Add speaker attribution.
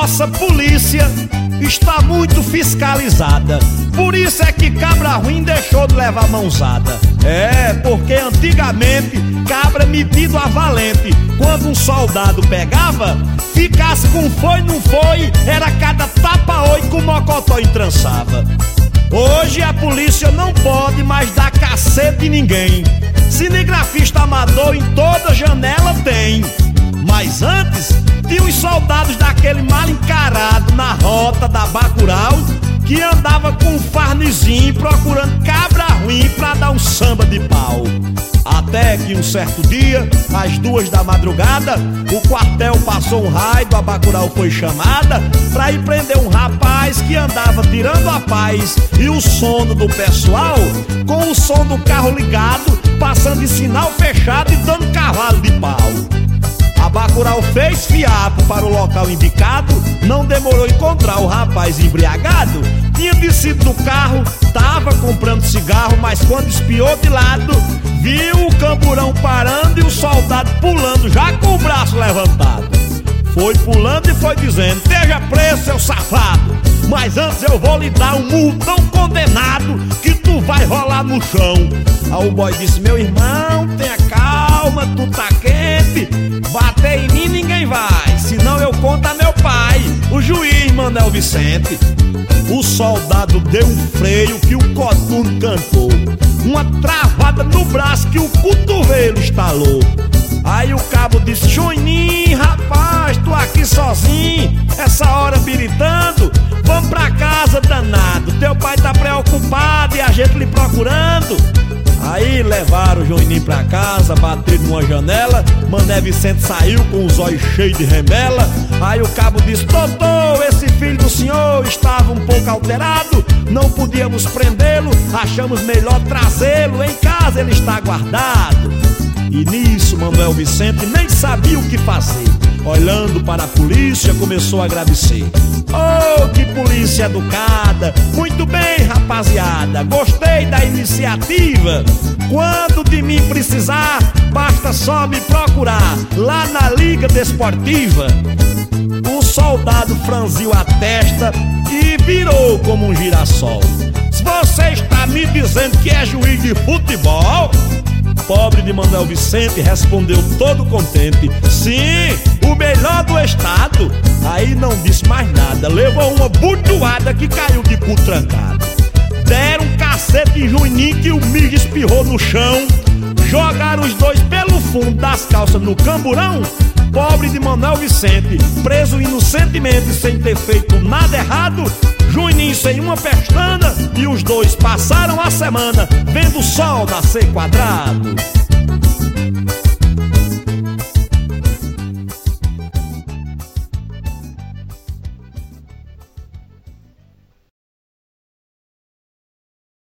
Speaker 1: nossa polícia está muito fiscalizada. Por isso é que cabra ruim deixou de levar mãozada. É, porque antigamente cabra metido a valente, quando um soldado pegava, ficasse com foi, não foi, era cada tapa-oi que o mocotó entrançava. Hoje a polícia não pode mais dar cacete em ninguém. Cinegrafista amador em toda janela tem. Mas antes, tinha os soldados daquele mal encarado na rota da Bacurau, que andava com um farnizinho procurando cabra ruim pra dar um samba de pau. Até que um certo dia, às 2 da madrugada, o quartel passou um raio, a Bacurau foi chamada pra ir prender um rapaz que andava tirando a paz e o sono do pessoal, com o som do carro ligado, passando em sinal fechado e dando cavalo de pau. A Bacurau fez fiapo para o local indicado, não demorou encontrar o rapaz embriagado. Tinha descido do carro, tava comprando cigarro, mas quando espiou de lado, viu o camburão parando e o soldado pulando, já com o braço levantado. Foi pulando e foi dizendo: esteja preso, seu safado, mas antes eu vou lhe dar um murro tão condenado que tu vai rolar no chão. Aí o boy disse: meu irmão, tenha calma, tu tá quente, bater em mim ninguém vai, senão eu conto a meu pai, o juiz Manuel Vicente. O soldado deu um freio que o coturno cantou, uma travada no braço que o cotovelo estalou. Aí o cabo disse: Juninho, rapaz, tu aqui sozinho, essa hora biritando, vamos pra casa, danado, teu pai tá preocupado e a gente lhe procurando. Aí levaram o Juninho pra casa, bateram numa janela, Mané Vicente saiu com os olhos cheios de remela. Aí o cabo disse: doutor, esse filho do senhor estava um pouco alterado, não podíamos prendê-lo, achamos melhor trazê-lo, em casa ele está guardado. E nisso Manuel Vicente nem sabia o que fazer, olhando para a polícia começou a agradecer. Oh, que polícia educada, muito bem rapaziada, gostei da iniciativa. Quando de mim precisar, basta só me procurar lá na Liga Desportiva. O soldado franziu a testa e virou como um girassol. Se você está me dizendo que é juiz de futebol, pobre de Manuel Vicente respondeu todo contente: sim, o melhor do estado. Aí não disse mais nada, levou uma butuada que caiu de cu trancado. Deram um cacete em Juninho que o mijo espirrou no chão, jogaram os dois pelo fundo das calças no camburão. Pobre de Manuel Vicente, preso inocentemente sem ter feito nada errado, Juninho sem uma pestana, e os dois passaram a semana vendo o sol nascer quadrado.